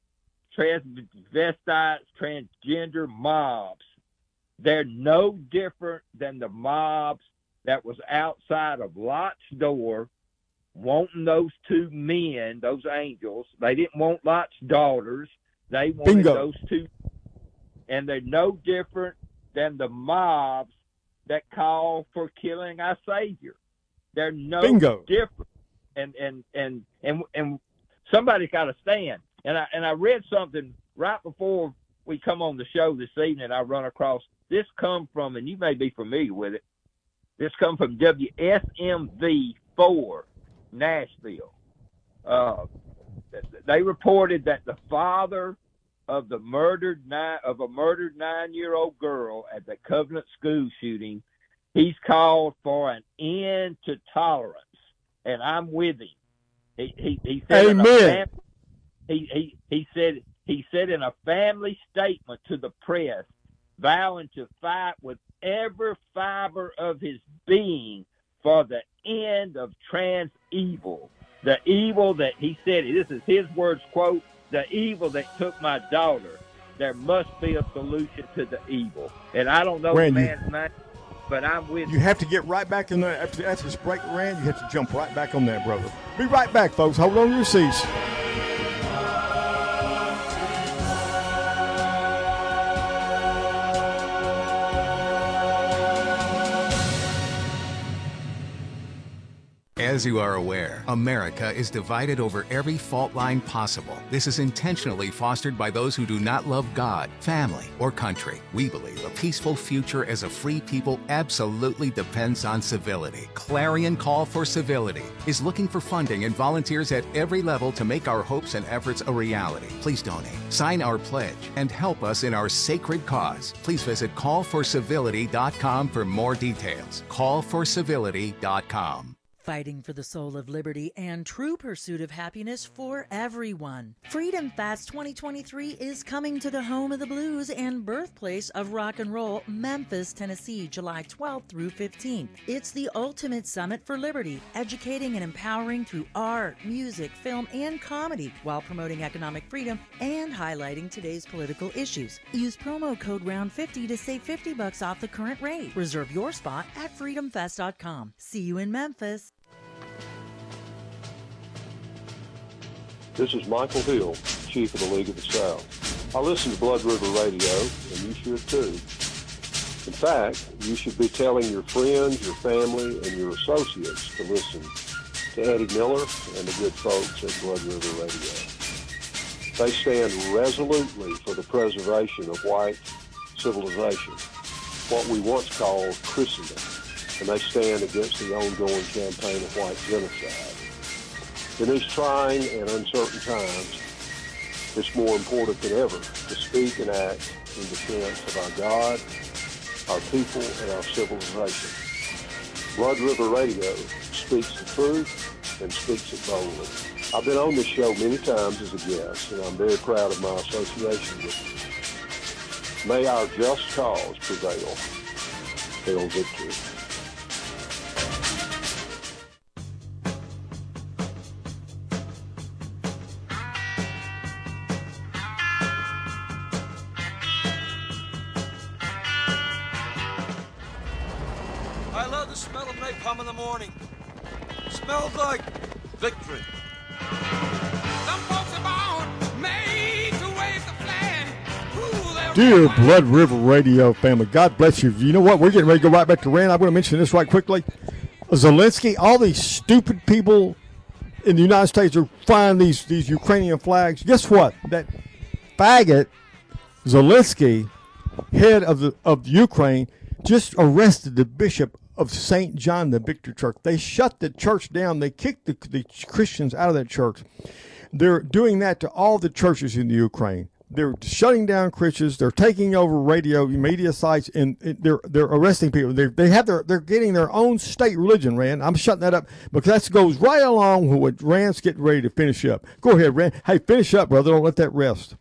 transvestites, transgender mobs, they're no different than the mobs that was outside of Lot's door wanting those two men, those angels. They didn't want Lot's daughters. They wanted Bingo. those two. And they're no different than the mobs that call for killing our Savior. They're no
Bingo.
different. And, and, and, and, and somebody's got to stand. And I, and I read something right before we come on the show this evening. I run across this come from, and you may be familiar with it. This come from W S M V four, Nashville. Uh, they reported that the father of the murdered nine of a murdered nine-year-old girl at the Covenant school shooting, he's called for an end to tolerance, and I'm with him. He he, he said,
Amen.
In a fam- he he he said he said in a family statement to the press, vowing to fight with every fiber of his being for the end of trans evil. The evil that he said, this is his words, quote, the evil that took my daughter. There must be a solution to the evil. And I don't know
Rand,
the man's you, name, but I'm with
you. You have to get right back in there. After, after this break, Rand, you have to jump right back on that, brother. Be right back, folks. Hold on to your seats.
As you are aware, America is divided over every fault line possible. This is intentionally fostered by those who do not love God, family, or country. We believe a peaceful future as a free people absolutely depends on civility. Clarion Call for Civility is looking for funding and volunteers at every level to make our hopes and efforts a reality. Please donate, sign our pledge, and help us in our sacred cause. Please visit call for civility dot com for more details. call for civility dot com.
fighting for the soul of liberty and true pursuit of happiness for everyone. Freedom Fest twenty twenty-three is coming to the home of the blues and birthplace of rock and roll, Memphis, Tennessee, July twelfth through fifteenth. It's the ultimate summit for liberty, educating and empowering through art, music, film, and comedy, while promoting economic freedom and highlighting today's political issues. Use promo code round fifty to save fifty bucks off the current rate. Reserve your spot at freedom fest dot com. See you in Memphis.
This is Michael Hill, Chief of the League of the South. I listen to Blood River Radio, and you should too. In fact, you should be telling your friends, your family, and your associates to listen to Eddie Miller and the good folks at Blood River Radio. They stand resolutely for the preservation of white civilization, what we once called Christendom, and they stand against the ongoing campaign of white genocide. In these trying and uncertain times, it's more important than ever to speak and act in defense of our God, our people, and our civilization. Blood River Radio speaks the truth and speaks it boldly. I've been on this show many times as a guest, and I'm very proud of my association with you. May our just cause prevail. Hail victory.
I love the smell of napalm in the morning. It smells like victory. Some folks are born made to wave the flag. Ooh,
Dear Blood River Radio family, God bless you. You know what? We're getting ready to go right back to Rand. I'm going to mention this right quickly. Zelensky, all these stupid people in the United States are flying these, these Ukrainian flags. Guess what? That faggot, Zelensky, head of the of Ukraine, just arrested the bishop of Saint John the Victor Church. They shut the church down. They kicked the, the Christians out of that church. They're doing that to all the churches in the Ukraine. They're shutting down Christians. They're taking over radio media sites, and they're they're arresting people. They they have their they're getting their own state religion. Rand, I'm shutting that up because that goes right along with what Rand's getting ready to finish up. Go ahead, Rand. Hey, finish up, brother. Don't let that rest.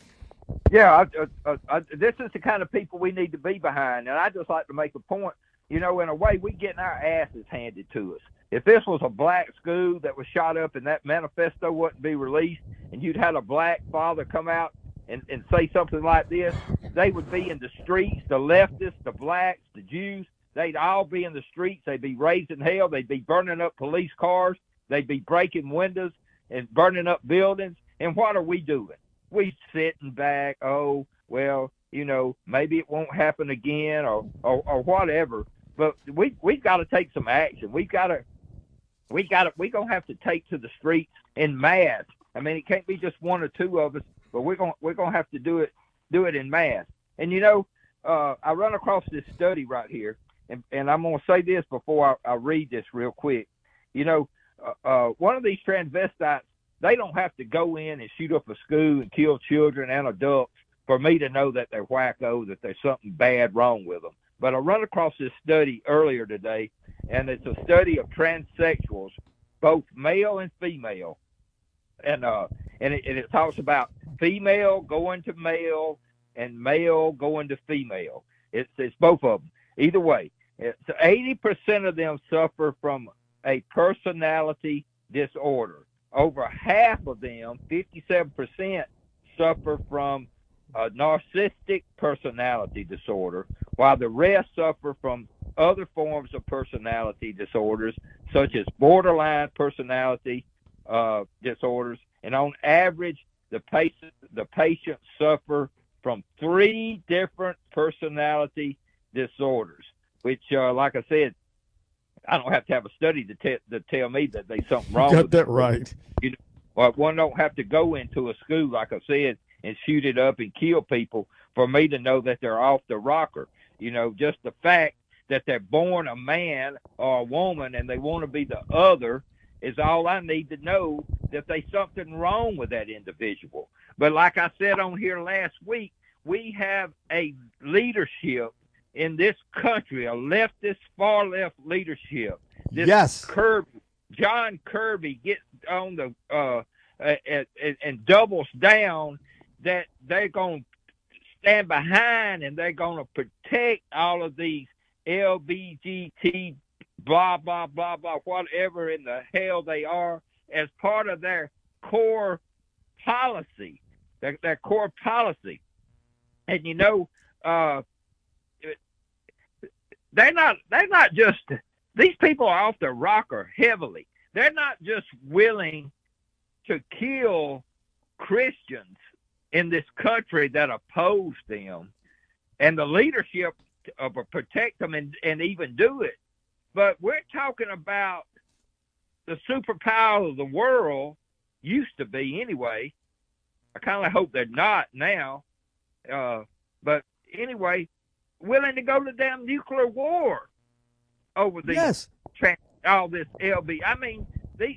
Yeah, I, I, I, this is the kind of people we need to be behind, and I just like to make a point. You know, in a way, we getting our asses handed to us. If this was a black school that was shot up and that manifesto wouldn't be released, and you'd had a black father come out and, and say something like this, they would be in the streets, the leftists, the blacks, the Jews. They'd all be in the streets. They'd be raising hell. They'd be burning up police cars. They'd be breaking windows and burning up buildings. And what are we doing? We sitting back, oh, well, you know, maybe it won't happen again or, or, or whatever. But we we've got to take some action. We've got to we got to we're gonna have to take to the streets en masse. I mean, it can't be just one or two of us, but we're gonna we're gonna have to do it do it en masse. And you know, uh, I run across this study right here, and, and I'm gonna say this before I, I read this real quick. You know, uh, uh, one of these transvestites, they don't have to go in and shoot up a school and kill children and adults for me to know that they're wacko, that there's something bad wrong with them. But I run across this study earlier today, and it's a study of transsexuals, both male and female. And uh, and it, and it talks about female going to male and male going to female. It's, it's both of them. Either way, it's eighty percent of them suffer from a personality disorder. Over half of them, fifty-seven percent, suffer from a narcissistic personality disorder, while the rest suffer from other forms of personality disorders, such as borderline personality uh, disorders. And on average, the patient the patients suffer from three different personality disorders, which, uh, like I said, I don't have to have a study to, te- to tell me that there's something wrong.
You got
with
that
them.
right.
You know, well, one don't have to go into a school, like I said, and shoot it up and kill people for me to know that they're off the rocker. You know, just the fact that they're born a man or a woman and they want to be the other is all I need to know that there's something wrong with that individual. But like I said on here last week, we have a leadership in this country, a leftist, far left leadership
this
yes.
Kirby, John Kirby gets on the uh, and, and, and doubles down that they're going to stand behind and they're going to protect all of these L B G T, blah, blah, blah, blah, whatever in the hell they are, as part of their core policy, their, their core policy. And, you know, uh, they're not, they're not just, these people are off the rocker heavily. They're not just willing to kill Christians in this country that oppose them and the leadership uh, protect them and, and even do it. But we're talking about the superpower of the world, used to be anyway. I kind of hope they're not now. Uh, but anyway, willing to go to damn nuclear war over the
yes.
trans, all this L B. I mean, the,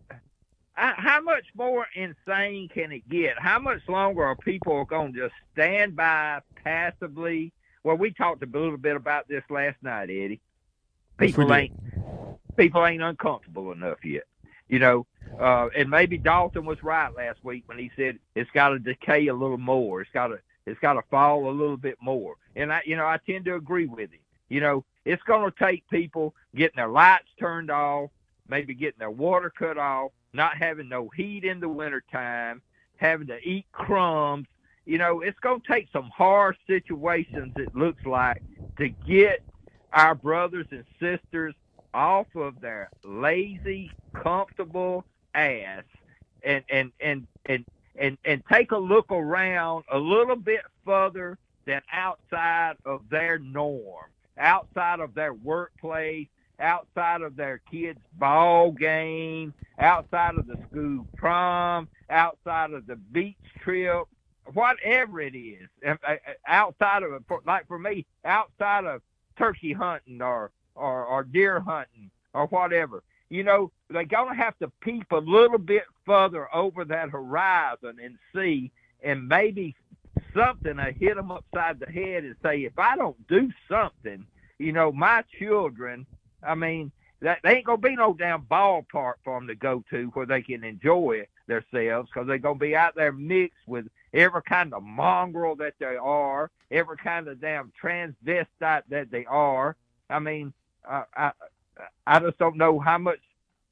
I, how much more insane can it get? How much longer are people going to just stand by passively? Well, we talked a little bit about this last night, Eddie. People ain't people ain't uncomfortable enough yet, you know. Uh, and maybe Dalton was right last week when he said it's got to decay a little more. It's got to it's got to fall a little bit more. And I, you know, I tend to agree with him. You know, it's going to take people getting their lights turned off, maybe getting their water cut off, not having no heat in the wintertime, having to eat crumbs. You know, it's going to take some harsh situations, it looks like, to get our brothers and sisters off of their lazy, comfortable ass and and and and and, and take a look around a little bit further than outside of their norm, outside of their workplace, outside of their kids' ball game, outside of the school prom, outside of the beach trip, whatever it is, outside of, like for me, outside of turkey hunting or, or, or deer hunting or whatever. You know, they're going to have to peep a little bit further over that horizon and see, and maybe something will hit them upside the head and say, if I don't do something, you know, my children, I mean, that they ain't going to be no damn ballpark for them to go to where they can enjoy themselves, because they're going to be out there mixed with every kind of mongrel that they are, every kind of damn transvestite that they are. I mean, uh, I I just don't know how much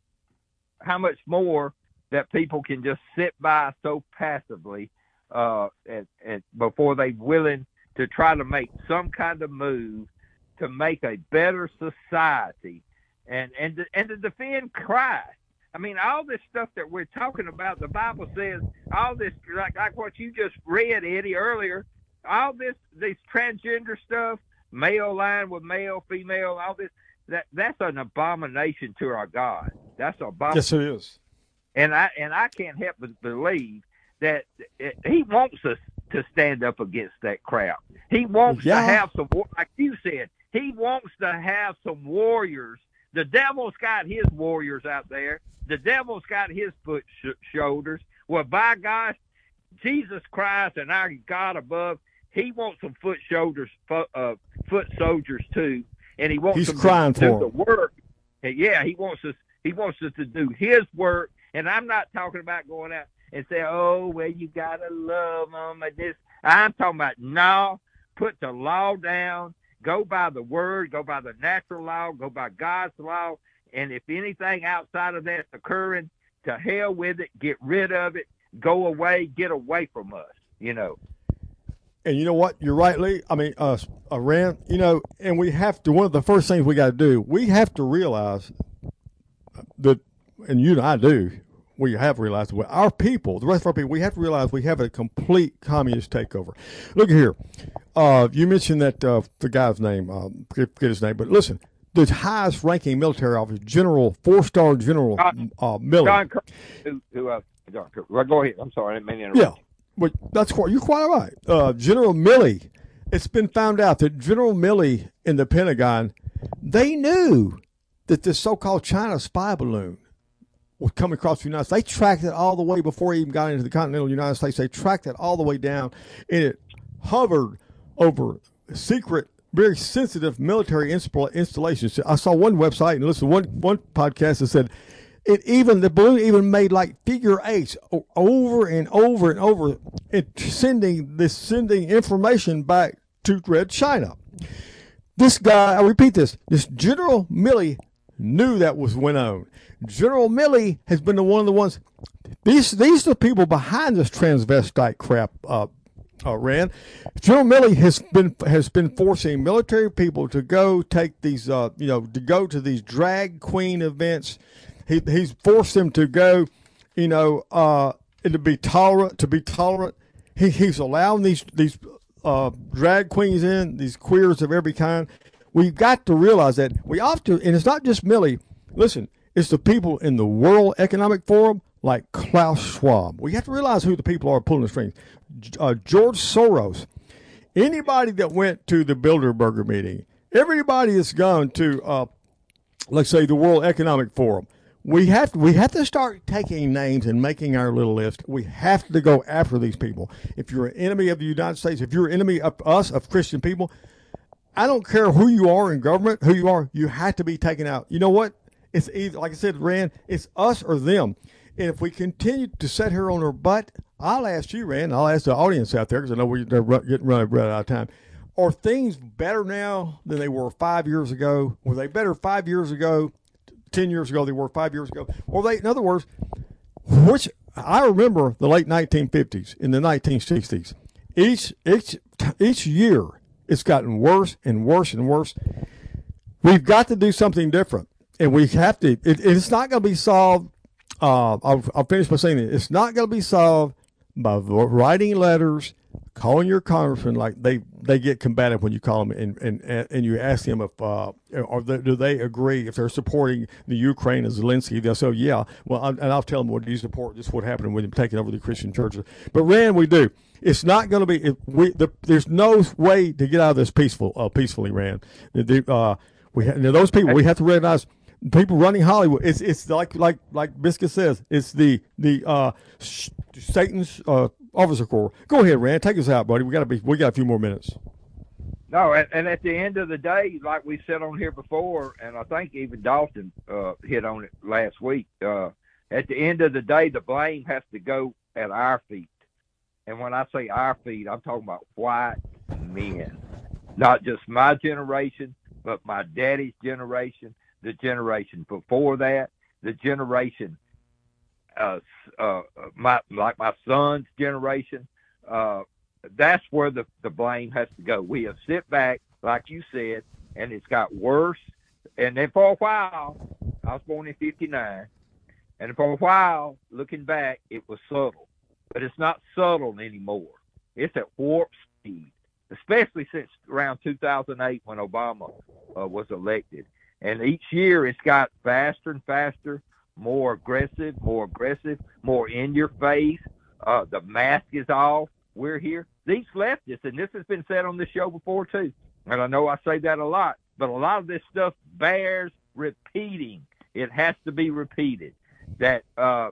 how much more that people can just sit by so passively uh, and, and before they're willing to try to make some kind of move to make a better society and and to, and to defend Christ. I mean, all this stuff that we're talking about, the Bible says, all this, like, like what you just read, Eddie, earlier, all this, this transgender stuff, male line with male, female, all this, that that's an abomination to our God. That's an abomination.
Yes, it is.
And I, and I can't help but believe that it, he wants us to stand up against that crap. He wants
yeah.
to have some, like you said, he wants to have some warriors. The devil's got his warriors out there. The devil's got his foot sh- shoulders. Well, by gosh, Jesus Christ and our God above, he wants some foot shoulders, fo- uh, foot soldiers too, and he wants
He's
them
crying
to do
for
the work. And yeah, he wants us. He wants us to do his work. And I'm not talking about going out and say, "Oh, well, you gotta love them." And this, I'm talking about no, put the law down. Go by the word. Go by the natural law. Go by God's law. And if anything outside of that's occurring, to hell with it, get rid of it, go away, get away from us, you know.
And you know what? You're right, Lee. I mean, uh, uh, Rand, you know, and we have to, one of the first things we got to do, we have to realize that, and you and I do, we have realized that our people, the rest of our people, we have to realize we have a complete communist takeover. Look here. Uh, you mentioned that, uh, the guy's name, uh, forget, forget his name, but listen, the highest ranking military officer, General, four-star General
John,
uh, Milley.
John Kirby, who, who, uh, John Kirby. Well, go ahead. I'm sorry. I didn't mean to interrupt.
Yeah, but that's quite, you're quite right. Uh, General Milley, it's been found out that General Milley in the Pentagon, they knew that this so-called China spy balloon was coming across the United States. They tracked it all the way before he even got into the continental United States. They tracked it all the way down, and it hovered over secret very sensitive military install- installations. I saw one website and listened to one one podcast that said it even the balloon even made like figure eights over and over and over, and sending this sending information back to Red China. This guy, I repeat this, this General Milley knew that was went on. General Milley has been the one of the ones. These these are the people behind this transvestite crap. Uh, uh, Rand. General Milley has been has been forcing military people to go take these, uh, you know, to go to these drag queen events. He he's forced them to go, you know, uh, and to be tolerant. To be tolerant, he he's allowing these these uh, drag queens in, these queers of every kind. We've got to realize that we have to, and it's not just Milley. Listen, it's the people in the World Economic Forum, like Klaus Schwab. We have to realize who the people are pulling the strings. Uh, George Soros. Anybody that went to the Bilderberger meeting, everybody that's gone to, uh, let's say, the World Economic Forum. We have to, we have to start taking names and making our little list. We have to go after these people. If you're an enemy of the United States, if you're an enemy of us, of Christian people, I don't care who you are in government, who you are, you have to be taken out. You know what? It's either, like I said, Rand, it's us or them. And if we continue to sit here on our butt, I'll ask you, Rand, I'll ask the audience out there, because I know we're getting running out of time. Are things better now than they were five years ago? Were they better five years ago? Ten years ago, they were five years ago. Or they, in other words, which I remember the late nineteen fifties, in the nineteen sixties. Each each each year, it's gotten worse and worse and worse. We've got to do something different, and we have to. It, it's not going to be solved. Uh, I'll, I'll finish by saying it. It's not going to be solved by writing letters, calling your congressman like they, they get combative when you call them and, and, and you ask them if uh, or they, do they agree if they're supporting the Ukraine and Zelensky. They'll say, yeah. Well, I, and I'll tell them, well, do you support this? What happened with them taking over the Christian churches? But Rand, we do. It's not going to be. If we the, there's no way to get out of this peaceful uh, peacefully, Rand. The, uh, we ha- those people we have to recognize. People running Hollywood. It's it's like like like Biscuit says. It's the the uh, Satan's uh, officer corps. Go ahead, Rand. Take us out, buddy. We got to be. We got a few more minutes.
No, and, and at the end of the day, like we said on here before, and I think even Dalton uh, hit on it last week. Uh, at the end of the day, the blame has to go at our feet. And when I say our feet, I'm talking about white men, not just my generation, but my daddy's generation. The generation before that, the generation, uh, uh, my like my son's generation, uh, that's where the, the blame has to go. We have sit back, like you said, and it's got worse. And then for a while, I was born in fifty-nine, and for a while, looking back, it was subtle. But it's not subtle anymore. It's at warp speed, especially since around two thousand eight when Obama uh, was elected. And each year it's got faster and faster, more aggressive, more aggressive, more in your face. Uh, the mask is off. We're here. These leftists, and this has been said on this show before too, and I know I say that a lot, but a lot of this stuff bears repeating. It has to be repeated. That uh,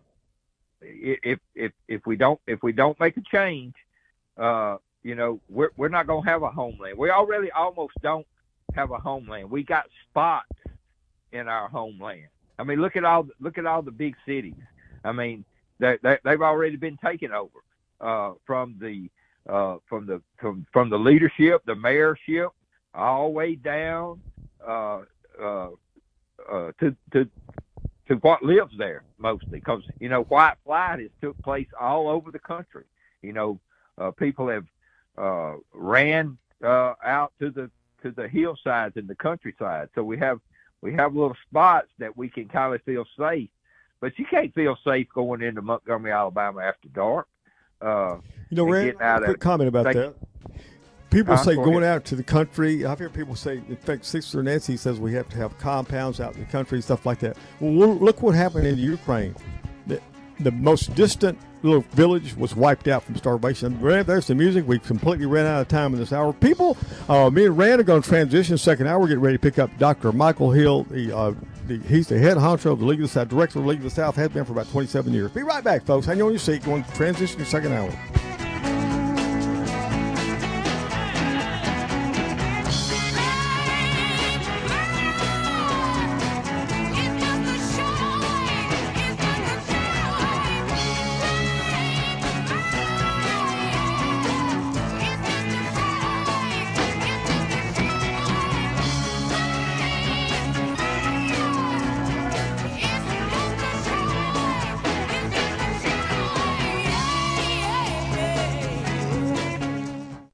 if if if we don't if we don't make a change, uh, you know, we're we're not going to have a homeland. We already almost don't have a homeland. We got spots in our homeland. I mean, look at all look at all the big cities. I mean, they, they they've already been taken over uh, from the uh, from the from from the leadership, the mayorship, all the way down uh, uh, uh, to to to what lives there mostly. Because you know, white flight has took place all over the country. You know, uh, people have uh, ran uh, out to the to the hillsides and the countryside. So we have we have little spots that we can kind of feel safe, but you can't feel safe going into Montgomery, Alabama after dark. Uh,
you know, Rand, a quick comment about that. People uh, say go going ahead. out to the country. I've heard people say, in fact, Sister Nancy says we have to have compounds out in the country, stuff like that. Well, look what happened in Ukraine. The, the most distant little village was wiped out from starvation. There's the music. We completely ran out of time in this hour. People, uh, me and Rand are going to transition. Second hour, we're getting ready to pick up Doctor Michael Hill. The, uh, the, he's the head honcho of the League of the South, director of the League of the South, has been for about twenty-seven years. Be right back, folks. Hang on your seat. Going to transition to second hour.